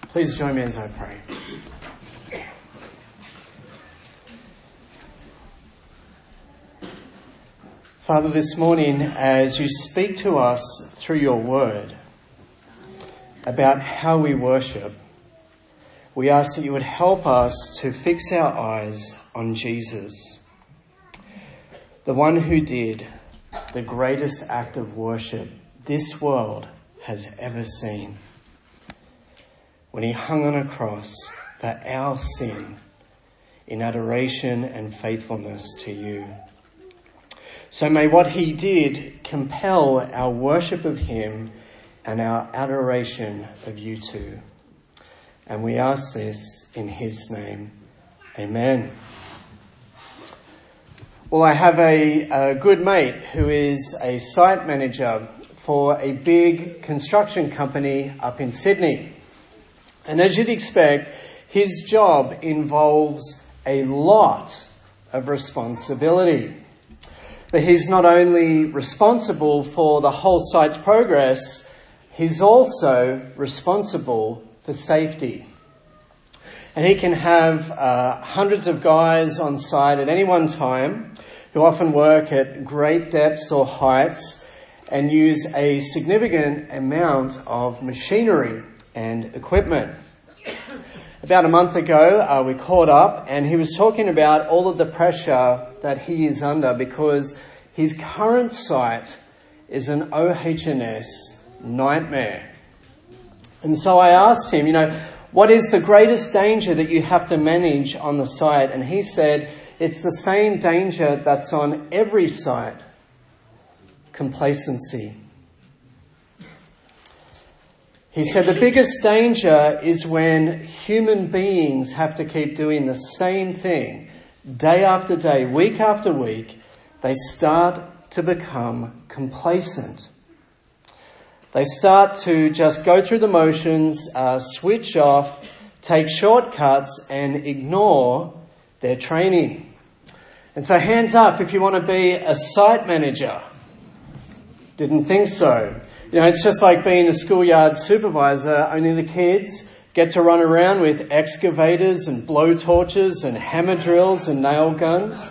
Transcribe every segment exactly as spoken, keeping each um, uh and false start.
Please join me as I pray. Father, this morning, as you speak to us through your word about how we worship, we ask that you would help us to fix our eyes on Jesus, the one who did the greatest act of worship this world has ever seen, when he hung on a cross for our sin in adoration and faithfulness to you. So may what he did compel our worship of him and our adoration of you too. And we ask this in his name. Amen. Well, I have a, a good mate who is a site manager for a big construction company up in Sydney. And as you'd expect, his job involves a lot of responsibility. But he's not only responsible for the whole site's progress, he's also responsible for safety. And he can have uh, hundreds of guys on site at any one time who often work at great depths or heights and use a significant amount of machinery and equipment. About a month ago, uh, we caught up and he was talking about all of the pressure that he is under because his current site is an O H and S nightmare. And so I asked him, you know, what is the greatest danger that you have to manage on the site? And he said, it's the same danger that's on every site: complacency. He said the biggest danger is when human beings have to keep doing the same thing day after day, week after week. They start to become complacent. They start to just go through the motions, uh, switch off, take shortcuts and ignore their training. And so hands up if you want to be a site manager. Didn't think so. You know, it's just like being a schoolyard supervisor, only the kids get to run around with excavators and blow torches and hammer drills and nail guns.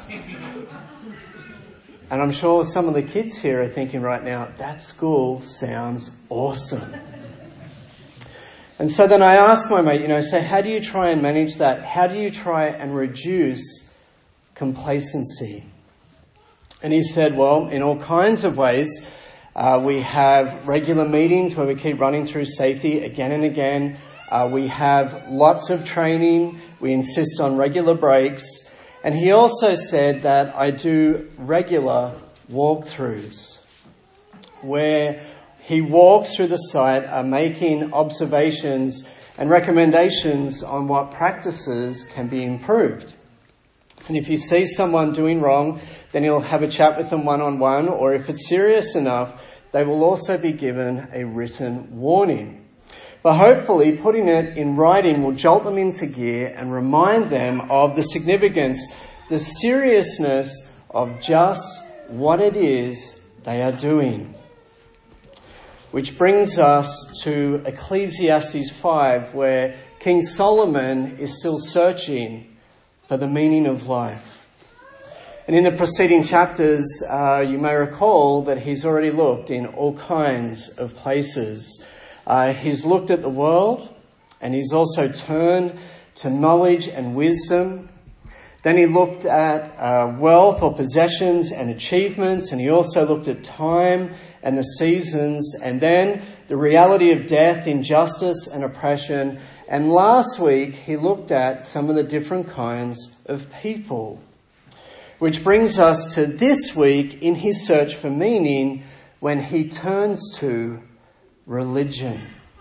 And I'm sure some of the kids here are thinking right now, that school sounds awesome. And so then I asked my mate, you know, so how do you try and manage that? How do you try and reduce complacency? And he said, well, in all kinds of ways. Uh, we have regular meetings where we keep running through safety again and again. Uh, we have lots of training. We insist on regular breaks. And he also said that I do regular walkthroughs where he walks through the site, uh, making observations and recommendations on what practices can be improved. And if you see someone doing wrong, then he'll have a chat with them one-on-one, or if it's serious enough, they will also be given a written warning. But hopefully putting it in writing will jolt them into gear and remind them of the significance, the seriousness of just what it is they are doing. Which brings us to Ecclesiastes five, where King Solomon is still searching for the meaning of life. And in the preceding chapters, uh, you may recall that he's already looked in all kinds of places. Uh, he's looked at the world, and he's also turned to knowledge and wisdom. Then he looked at uh, wealth or possessions and achievements, and he also looked at time and the seasons, and then the reality of death, injustice and oppression. And last week, he looked at some of the different kinds of people. Which brings us to this week in his search for meaning, when he turns to religion.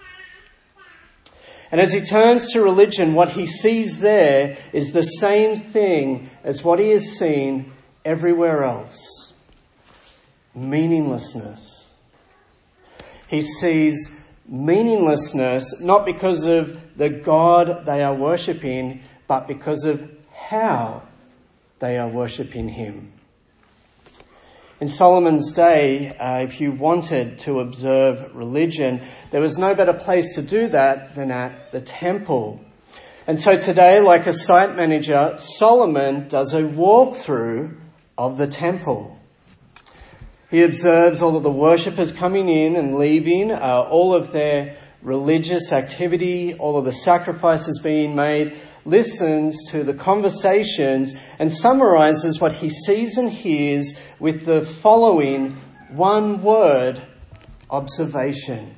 And as he turns to religion, what he sees there is the same thing as what he has seen everywhere else: meaninglessness. He sees meaninglessness not because of the God they are worshipping, but because of how they are worshipping him. In Solomon's day, uh, if you wanted to observe religion, there was no better place to do that than at the temple. And so today, like a site manager, Solomon does a walkthrough of the temple. He observes all of the worshippers coming in and leaving, uh, all of their religious activity, all of the sacrifices being made, listens to the conversations and summarizes what he sees and hears with the following one word: observation,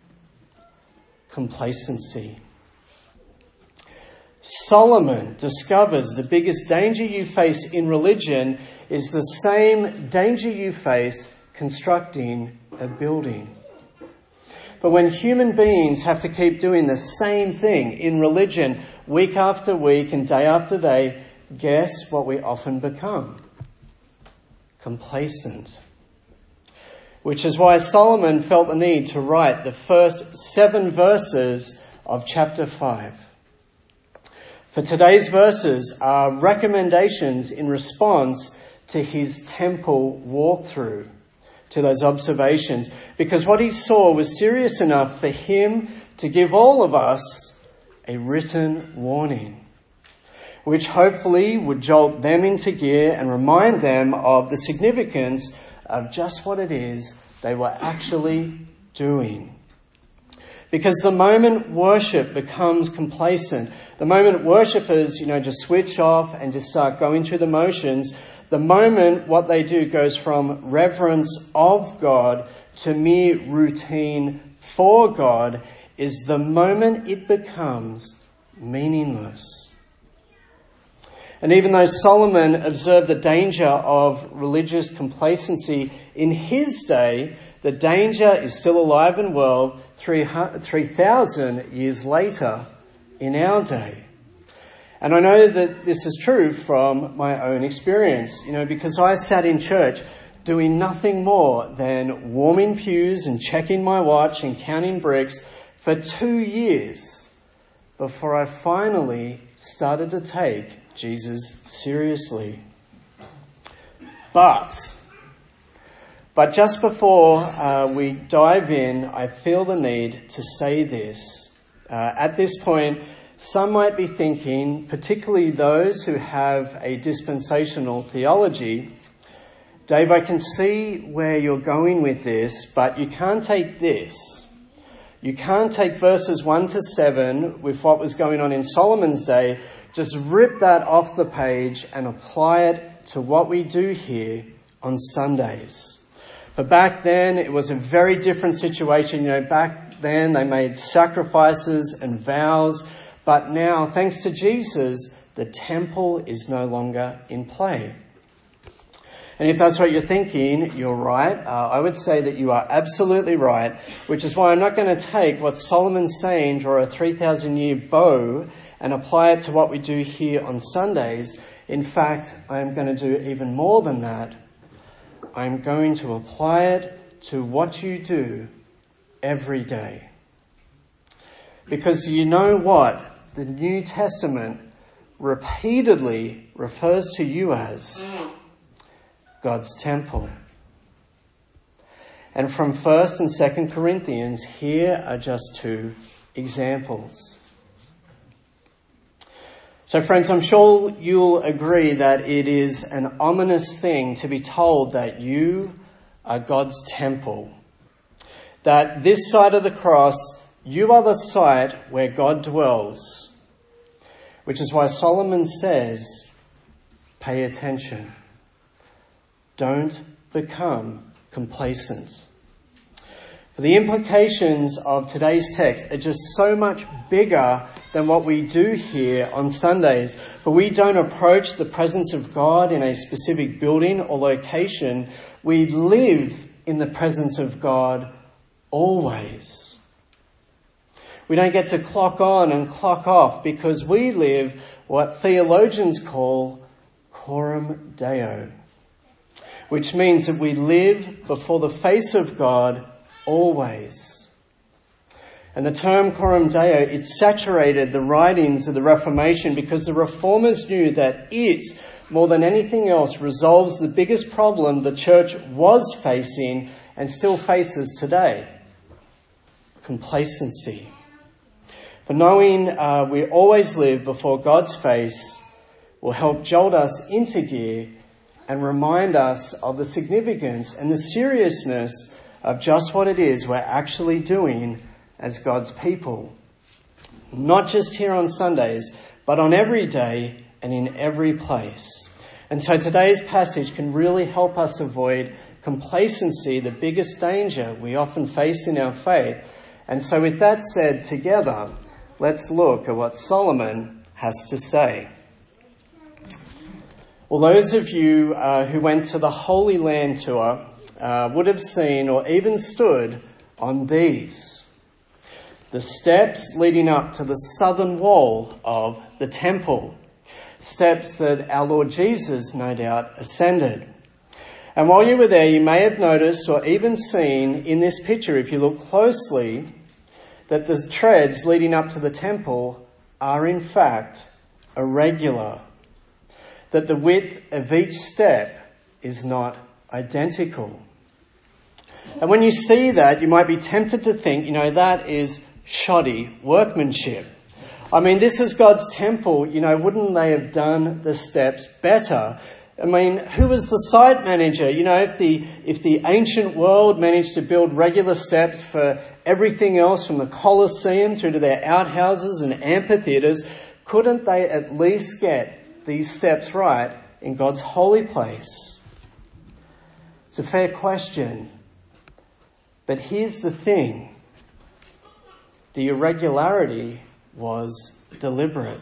complacency. Solomon discovers the biggest danger you face in religion is the same danger you face constructing a building. But when human beings have to keep doing the same thing in religion week after week and day after day, guess what we often become? Complacent. Which is why Solomon felt the need to write the first seven verses of chapter five. For today's verses are recommendations in response to his temple walkthrough, to those observations, because what he saw was serious enough for him to give all of us a written warning, which hopefully would jolt them into gear and remind them of the significance of just what it is they were actually doing. Because the moment worship becomes complacent, the moment worshippers, you know, just switch off and just start going through the motions, the moment what they do goes from reverence of God to mere routine for God is the moment it becomes meaningless. And even though Solomon observed the danger of religious complacency in his day, the danger is still alive and well three thousand years later in our day. And I know that this is true from my own experience, you know, because I sat in church doing nothing more than warming pews and checking my watch and counting bricks for two years before I finally started to take Jesus seriously. But, but just before uh, we dive in, I feel the need to say this. Uh, at this point, some might be thinking, particularly those who have a dispensational theology, Dave, I can see where you're going with this, but you can't take this. You can't take verses one to seven with what was going on in Solomon's day, just rip that off the page and apply it to what we do here on Sundays. But back then, it was a very different situation. You know, back then they made sacrifices and vows. But now, thanks to Jesus, the temple is no longer in play. And if that's what you're thinking, you're right. Uh, I would say that you are absolutely right, which is why I'm not going to take what Solomon's saying, draw a three thousand year bow, and apply it to what we do here on Sundays. In fact, I'm going to do even more than that. I'm going to apply it to what you do every day. Because you know what? The New Testament repeatedly refers to you as God's temple. And from First and Second Corinthians, here are just two examples. So friends, I'm sure you'll agree that it is an ominous thing to be told that you are God's temple. That this side of the cross, you are the site where God dwells. Which is why Solomon says, pay attention. Don't become complacent. The implications of today's text are just so much bigger than what we do here on Sundays. But we don't approach the presence of God in a specific building or location. We live in the presence of God always. We don't get to clock on and clock off because we live what theologians call coram Deo, which means that we live before the face of God always. And the term Coram Deo, it saturated the writings of the Reformation because the Reformers knew that it, more than anything else, resolves the biggest problem the church was facing and still faces today: complacency. For knowing uh, we always live before God's face will help jolt us into gear and remind us of the significance and the seriousness of just what it is we're actually doing as God's people. Not just here on Sundays, but on every day and in every place. And so today's passage can really help us avoid complacency, the biggest danger we often face in our faith. And so with that said, together, let's look at what Solomon has to say. Well, those of you uh, who went to the Holy Land tour uh, would have seen or even stood on these: the steps leading up to the southern wall of the temple. Steps that our Lord Jesus, no doubt, ascended. And while you were there, you may have noticed or even seen in this picture, if you look closely, that the treads leading up to the temple are in fact irregular. That the width of each step is not identical. And when you see that, you might be tempted to think, you know, that is shoddy workmanship. I mean, this is God's temple. You know, wouldn't they have done the steps better? I mean, who was the site manager? You know, if the if the ancient world managed to build regular steps for everything else from the Colosseum through to their outhouses and amphitheatres, couldn't they at least get these steps right in God's holy place? It's a fair question. But here's the thing. The irregularity was deliberate.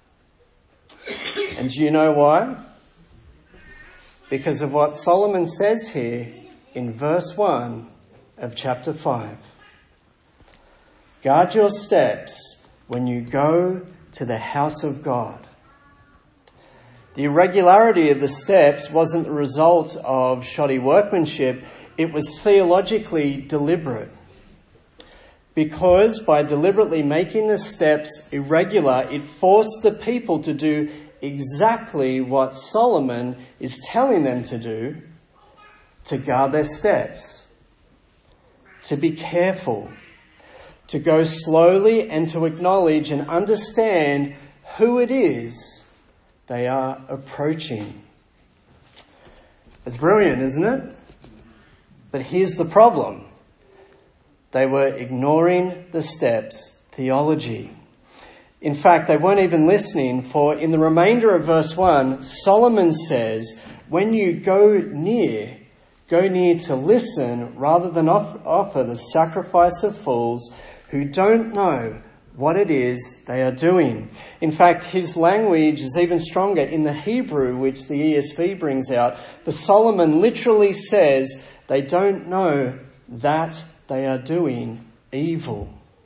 And do you know why? Because of what Solomon says here in verse one of chapter five. Guard your steps when you go to the house of God. The irregularity of the steps wasn't the result of shoddy workmanship. It was theologically deliberate. Because by deliberately making the steps irregular, it forced the people to do exactly what Solomon is telling them to do: to guard their steps, to be careful, to go slowly, and to acknowledge and understand who it is they are approaching. It's brilliant, isn't it? But here's the problem. They were ignoring the steps theology. In fact, they weren't even listening, for in the remainder of verse one, Solomon says, when you go near, go near to listen rather than off- offer the sacrifice of fools who don't know what it is they are doing. In fact, his language is even stronger in the Hebrew, which the E S V brings out. For Solomon literally says they don't know that they are doing evil.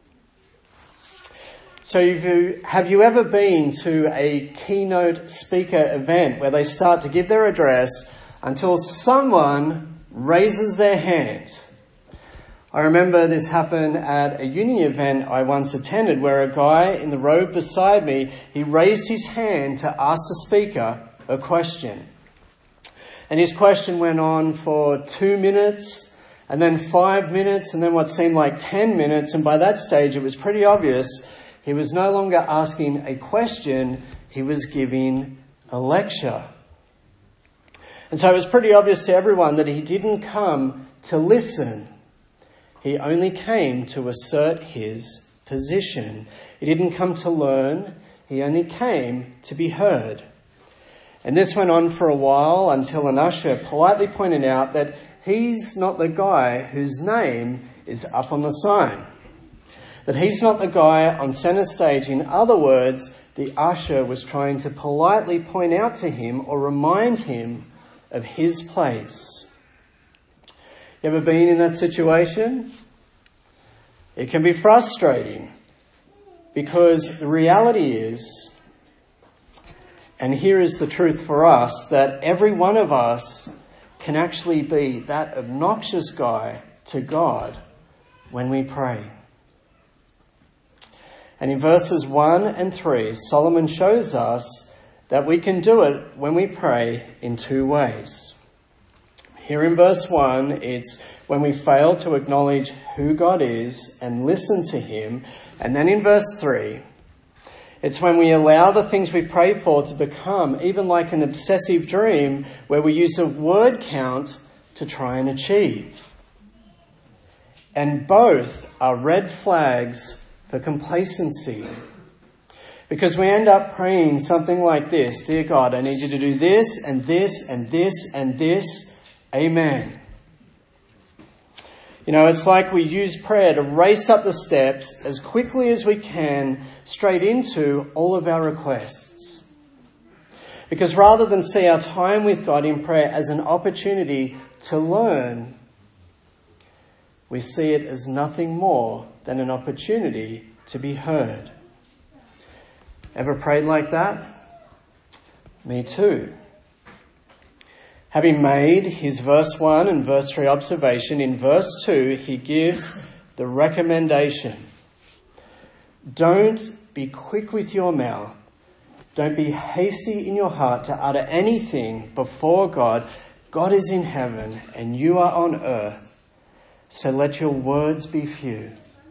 So have you, have you ever been to a keynote speaker event where they start to give their address until someone raises their hand? I remember this happened at a uni event I once attended, where a guy in the row beside me, he raised his hand to ask the speaker a question. And his question went on for two minutes, and then five minutes, and then what seemed like ten minutes. And by that stage, it was pretty obvious he was no longer asking a question, he was giving a lecture. And so it was pretty obvious to everyone that he didn't come to listen. He only came to assert his position. He didn't come to learn. He only came to be heard. And this went on for a while until an usher politely pointed out that he's not the guy whose name is up on the sign. That he's not the guy on centre stage. In other words, the usher was trying to politely point out to him or remind him of his place. You ever been in that situation? It can be frustrating, because the reality is, and here is the truth for us, that every one of us can actually be that obnoxious guy to God when we pray. And in verses one and three, Solomon shows us that we can do it when we pray in two ways. Here in verse one, it's when we fail to acknowledge who God is and listen to him. And then in verse three, it's when we allow the things we pray for to become even like an obsessive dream where we use a word count to try and achieve. And both are red flags for complacency. Because we end up praying something like this: Dear God, I need you to do this and this and this and this. Amen. You know, it's like we use prayer to race up the steps as quickly as we can straight into all of our requests. Because rather than see our time with God in prayer as an opportunity to learn, we see it as nothing more than an opportunity to be heard. Ever prayed like that? Me too. Having made his verse one and verse three observation, in verse two he gives the recommendation. Don't be quick with your mouth. Don't be hasty in your heart to utter anything before God. God is in heaven and you are on earth, so let your words be few.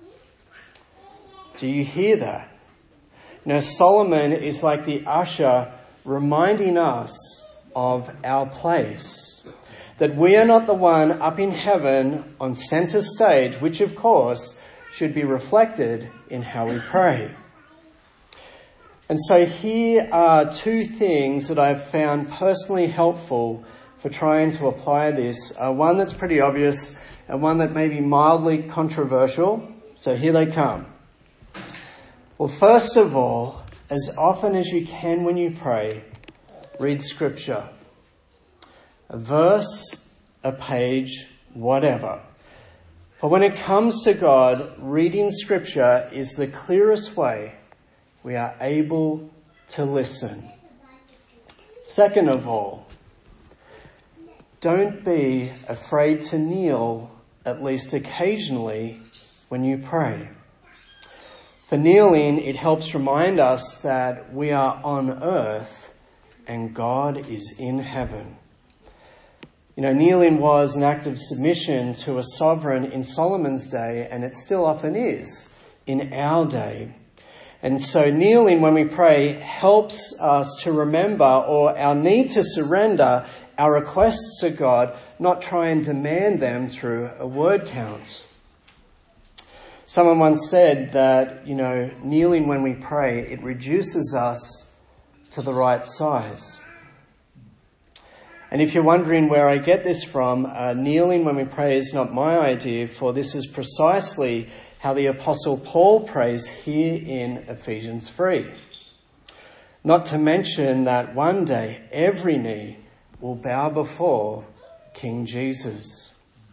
Do you hear that? You know, Solomon is like the usher reminding us of our place. That we are not the one up in heaven on centre stage, which of course should be reflected in how we pray. And so here are two things that I've found personally helpful for trying to apply this. Uh, one that's pretty obvious and one that may be mildly controversial. So here they come. Well, first of all, as often as you can when you pray, read scripture. A verse, a page, whatever. For when it comes to God, reading scripture is the clearest way we are able to listen. Second of all, don't be afraid to kneel, at least occasionally, when you pray. For kneeling, it helps remind us that we are on earth and God is in heaven. You know, kneeling was an act of submission to a sovereign in Solomon's day, and it still often is in our day. And so kneeling when we pray helps us to remember, or our need to surrender our requests to God, not try and demand them through a word count. Someone once said that, you know, kneeling when we pray, it reduces us to the right size. And if you're wondering where I get this from, uh, kneeling when we pray is not my idea, for this is precisely how the Apostle Paul prays here in Ephesians three. Not to mention that one day every knee will bow before King Jesus.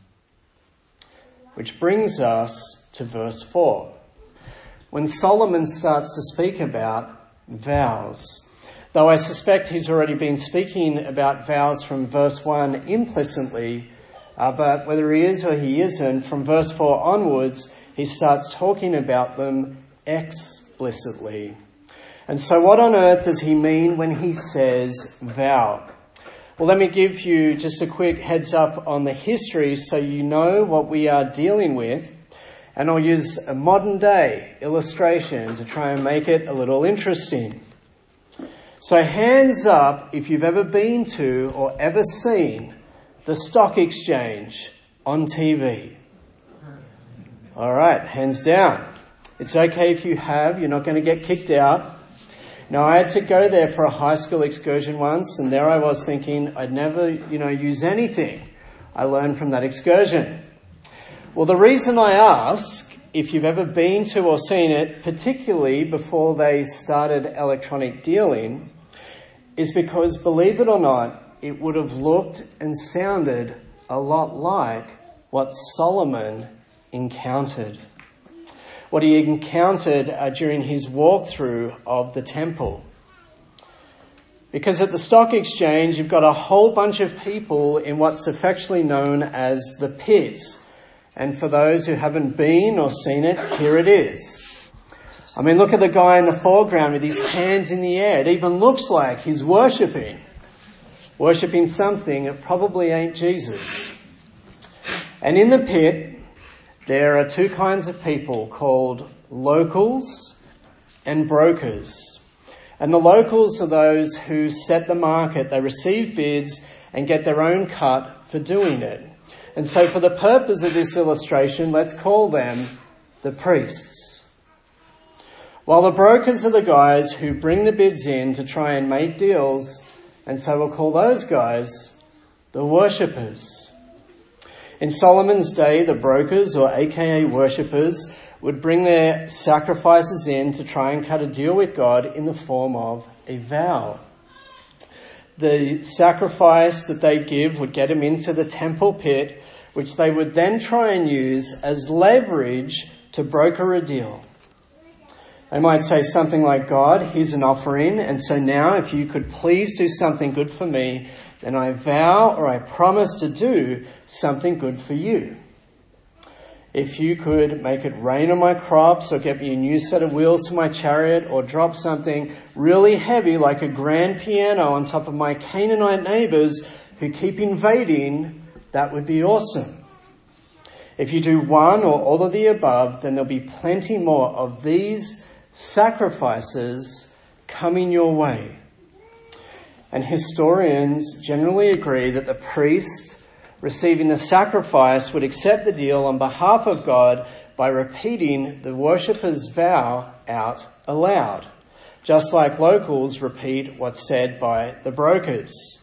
Which brings us to verse four, when Solomon starts to speak about vows. Though I suspect he's already been speaking about vows from verse one implicitly, uh, but whether he is or he isn't, from verse four onwards, he starts talking about them explicitly. And so what on earth does he mean when he says vow? Well, let me give you just a quick heads up on the history so you know what we are dealing with. And I'll use a modern day illustration to try and make it a little interesting. So hands up if you've ever been to or ever seen the stock exchange on T V. All right, hands down. It's okay if you have, you're not going to get kicked out. Now, I had to go there for a high school excursion once, and there I was thinking I'd never, you know, use anything I learned from that excursion. Well, the reason I ask if you've ever been to or seen it, particularly before they started electronic dealing, is because, believe it or not, it would have looked and sounded a lot like what Solomon encountered. What he encountered uh, during his walkthrough of the temple. Because at the stock exchange, you've got a whole bunch of people in what's affectionately known as the pits. And for those who haven't been or seen it, here it is. I mean, look at the guy in the foreground with his hands in the air. It even looks like he's worshipping. Worshipping something that probably ain't Jesus. And in the pit, there are two kinds of people called locals and brokers. And the locals are those who set the market. They receive bids and get their own cut for doing it. And so for the purpose of this illustration, let's call them the priests. While the brokers are the guys who bring the bids in to try and make deals, and so we'll call those guys the worshippers. In Solomon's day, the brokers, or aka worshippers, would bring their sacrifices in to try and cut a deal with God in the form of a vow. The sacrifice that they give would get them into the temple pit, which they would then try and use as leverage to broker a deal. They might say something like, God, here's an offering, and so now if you could please do something good for me, then I vow or I promise to do something good for you. If you could make it rain on my crops or get me a new set of wheels to my chariot or drop something really heavy like a grand piano on top of my Canaanite neighbours who keep invading, that would be awesome. If you do one or all of the above, then there'll be plenty more of these sacrifices coming your way. And historians generally agree that the priest receiving the sacrifice would accept the deal on behalf of God by repeating the worshipper's vow out aloud, just like locals repeat what's said by the brokers.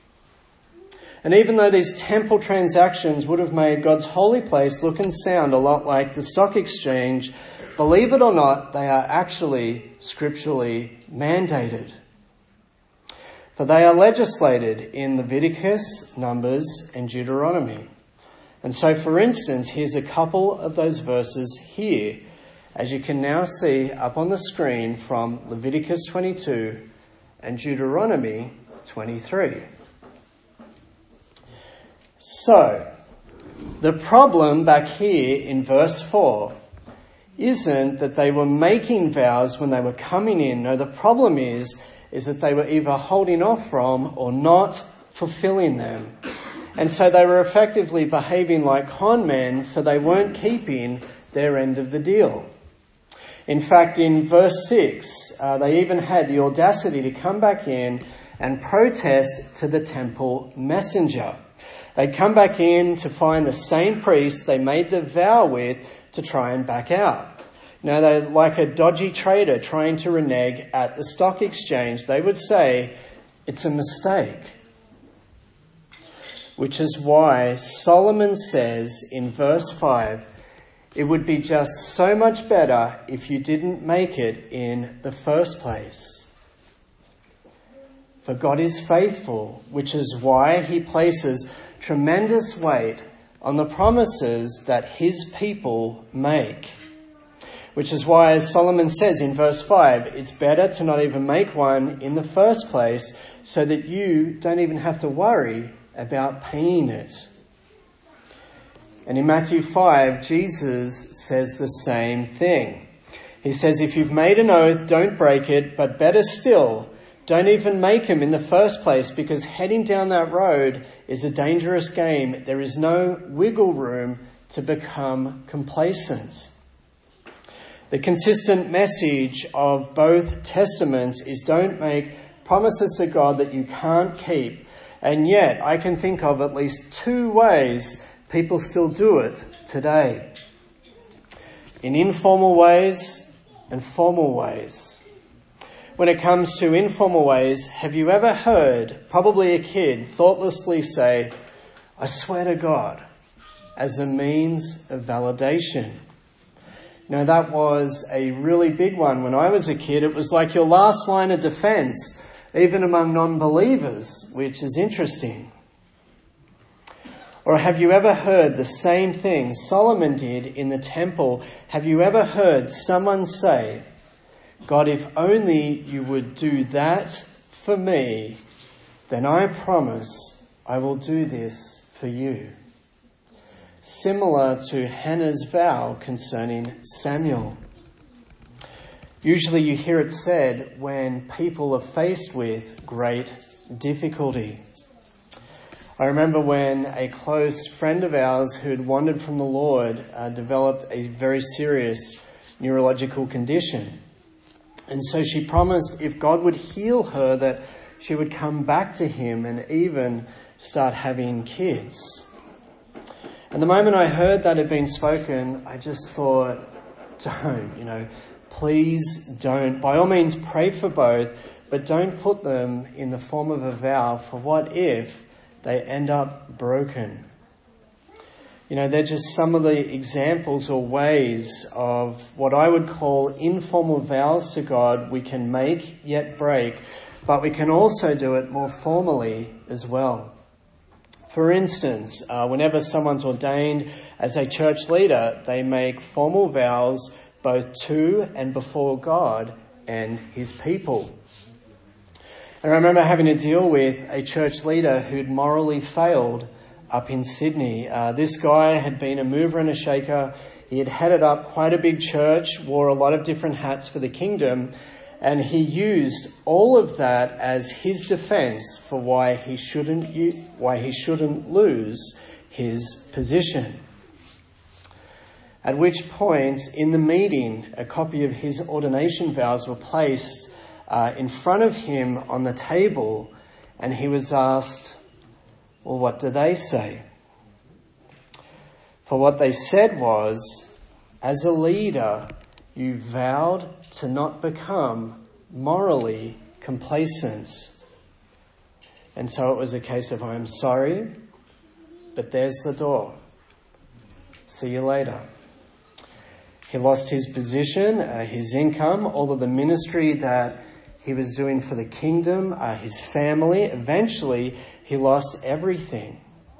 And even though these temple transactions would have made God's holy place look and sound a lot like the stock exchange, believe it or not, they are actually scripturally mandated. For they are legislated in Leviticus, Numbers, and Deuteronomy. And so, for instance, here's a couple of those verses here, as you can now see up on the screen from Leviticus twenty-two and Deuteronomy twenty-three. So, the problem back here in verse four isn't that they were making vows when they were coming in. No, the problem is is that they were either holding off from or not fulfilling them. And so they were effectively behaving like con men, for they weren't keeping their end of the deal. In fact, in verse six, uh, they even had the audacity to come back in and protest to the temple messenger. They'd come back in to find the same priest they made the vow with to try and back out. Now, they're like a dodgy trader trying to renege at the stock exchange. They would say, it's a mistake. Which is why Solomon says in verse five, it would be just so much better if you didn't make it in the first place. For God is faithful, which is why he places tremendous weight on the promises that his people make. Which is why, as Solomon says in verse five, it's better to not even make one in the first place so that you don't even have to worry about paying it. And in Matthew five, Jesus says the same thing. He says, if you've made an oath, don't break it, but better still, don't even make them in the first place, because heading down that road is a dangerous game. There is no wiggle room to become complacent. The consistent message of both testaments is don't make promises to God that you can't keep. And yet I can think of at least two ways people still do it today. In informal ways and formal ways. When it comes to informal ways, have you ever heard probably a kid thoughtlessly say, I swear to God, as a means of validation? Now, that was a really big one when I was a kid. It was like your last line of defense, even among non-believers, which is interesting. Or have you ever heard the same thing Solomon did in the temple? Have you ever heard someone say, God, if only you would do that for me, then I promise I will do this for you. Similar to Hannah's vow concerning Samuel. Usually you hear it said when people are faced with great difficulty. I remember when a close friend of ours who had wandered from the Lord uh, developed a very serious neurological condition. And so she promised if God would heal her that she would come back to him and even start having kids. And the moment I heard that had been spoken, I just thought, don't, you know, please don't. By all means, pray for both, but don't put them in the form of a vow for what if they end up broken. You know, they're just some of the examples or ways of what I would call informal vows to God we can make yet break, but we can also do it more formally as well. For instance, uh, whenever someone's ordained as a church leader, they make formal vows both to and before God and his people. And I remember having to deal with a church leader who'd morally failed up in Sydney. Uh, this guy had been a mover and a shaker. He had headed up quite a big church, wore a lot of different hats for the kingdom, and he used all of that as his defense for why he shouldn't why he shouldn't lose his position. At which point, in the meeting, a copy of his ordination vows were placed uh, in front of him on the table, and he was asked, well, what do they say? For what they said was, as a leader, you vowed to not become morally complacent. And so it was a case of, I'm sorry, but there's the door. See you later. He lost his position, uh, his income, all of the ministry that he was doing for the kingdom, uh, his family. Eventually, he lost everything.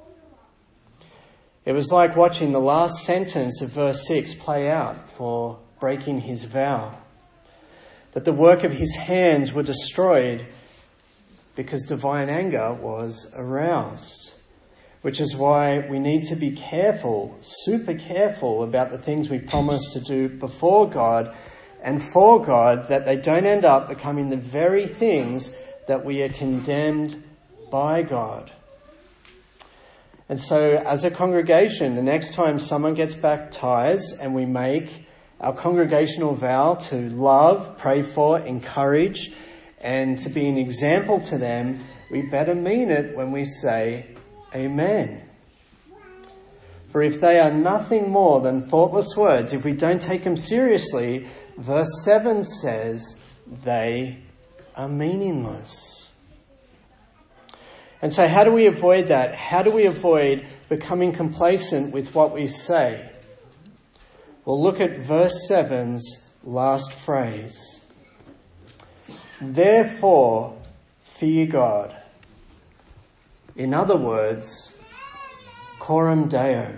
It was like watching the last sentence of verse six play out for breaking his vow. That the work of his hands were destroyed because divine anger was aroused. Which is why we need to be careful, super careful about the things we promise to do before God and for God, that they don't end up becoming the very things that we are condemned by God. And so as a congregation, the next time someone gets baptized and we make our congregational vow to love, pray for, encourage, and to be an example to them, we better mean it when we say Amen. For if they are nothing more than thoughtless words, if we don't take them seriously, verse seven says they are meaningless. And so how do we avoid that? How do we avoid becoming complacent with what we say? Well, look at verse seven's last phrase. Therefore, fear God. In other words, coram Deo.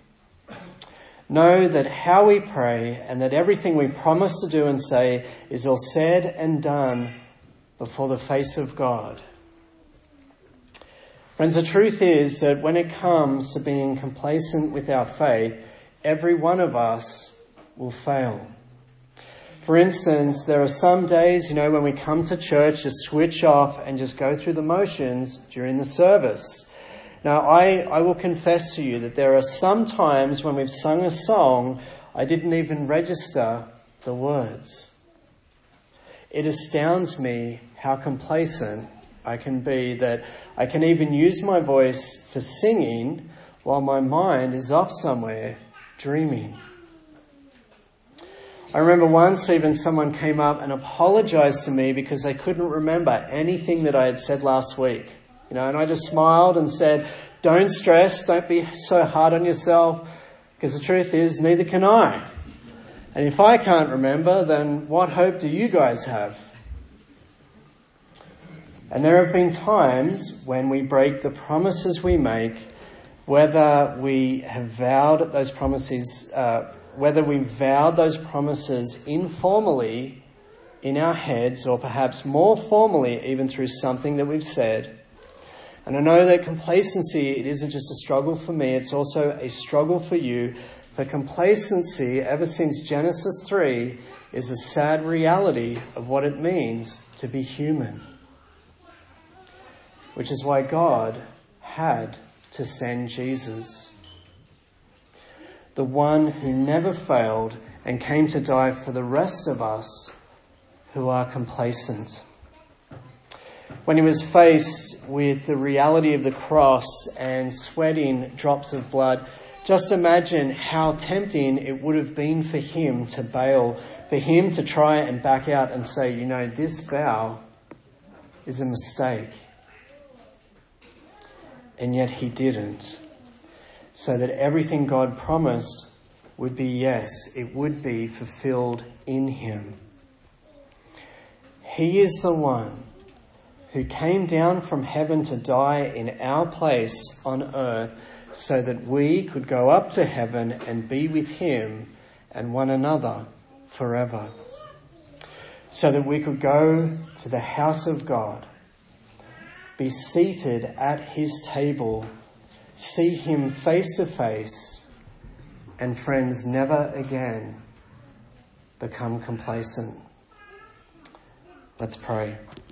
Know that how we pray and that everything we promise to do and say is all said and done before the face of God. Friends, the truth is that when it comes to being complacent with our faith, every one of us will fail. For instance, there are some days, you know, when we come to church, just switch off and just go through the motions during the service. Now, I, I will confess to you that there are some times when we've sung a song, I didn't even register the words. It astounds me how complacent I can be, that I can even use my voice for singing while my mind is off somewhere dreaming. I remember once even someone came up and apologized to me because they couldn't remember anything that I had said last week. You know, and I just smiled and said, don't stress, don't be so hard on yourself, because the truth is, neither can I. And if I can't remember, then what hope do you guys have? And there have been times when we break the promises we make, whether we have vowed those promises, uh, whether we vowed those promises informally in our heads, or perhaps more formally even through something that we've said. And I know that complacency, it isn't just a struggle for me, it's also a struggle for you. For complacency, ever since Genesis three, is a sad reality of what it means to be human. Which is why God had to send Jesus, the one who never failed and came to die for the rest of us who are complacent. When he was faced with the reality of the cross and sweating drops of blood, just imagine how tempting it would have been for him to bail, for him to try and back out and say, you know, this vow is a mistake. And yet he didn't. So that everything God promised would be yes, it would be fulfilled in him. He is the one who came down from heaven to die in our place on earth so that we could go up to heaven and be with him and one another forever. So that we could go to the house of God, be seated at his table, see him face to face, and friends, never again become complacent. Let's pray.